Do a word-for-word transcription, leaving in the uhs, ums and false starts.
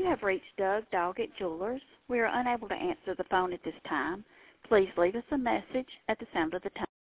have reached Doug Doggett Jewelers. We are unable to answer the phone at this time. Please leave us a message at the sound of the tone.